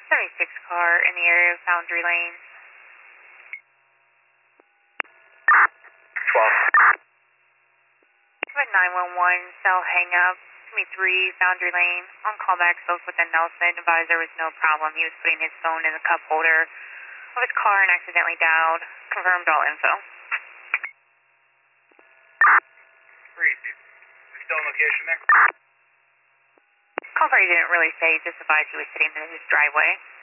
76 car in the area of Foundry Lane. 12. I'm at 911, cell hang up. 3 Foundry Lane. On callback, spoke with the Nelson. Advised there was no problem. He was putting his phone in the cup holder of his car and accidentally dialed. Confirmed all info. Where are you, Steve? We still on location there? Call party didn't really say, just advised he was sitting in his driveway.